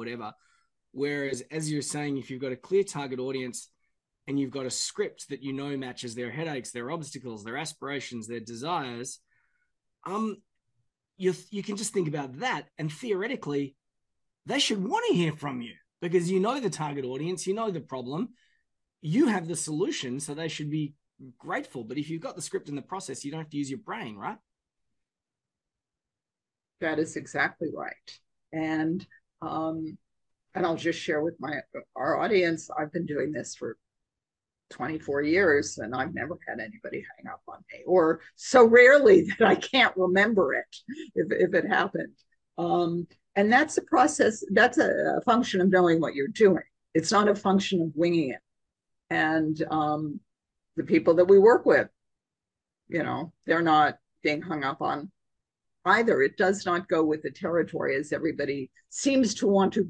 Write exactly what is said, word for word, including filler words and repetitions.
whatever. Whereas, as you're saying, if you've got a clear target audience and you've got a script that you know matches their headaches, their obstacles, their aspirations, their desires, um, you you can just think about that, and theoretically, they should want to hear from you because you know the target audience, you know the problem, you have the solution, so they should be grateful. But if you've got the script in the process, you don't have to use your brain, right? That is exactly right. And um, and I'll just share with my our audience, I've been doing this for twenty-four years and I've never had anybody hang up on me, or so rarely that I can't remember it if, if it happened. Um, and that's a process, that's a, a function of knowing what you're doing. It's not a function of winging it. And um, the people that we work with, you know, they're not being hung up on either. It does not go with the territory as everybody seems to want to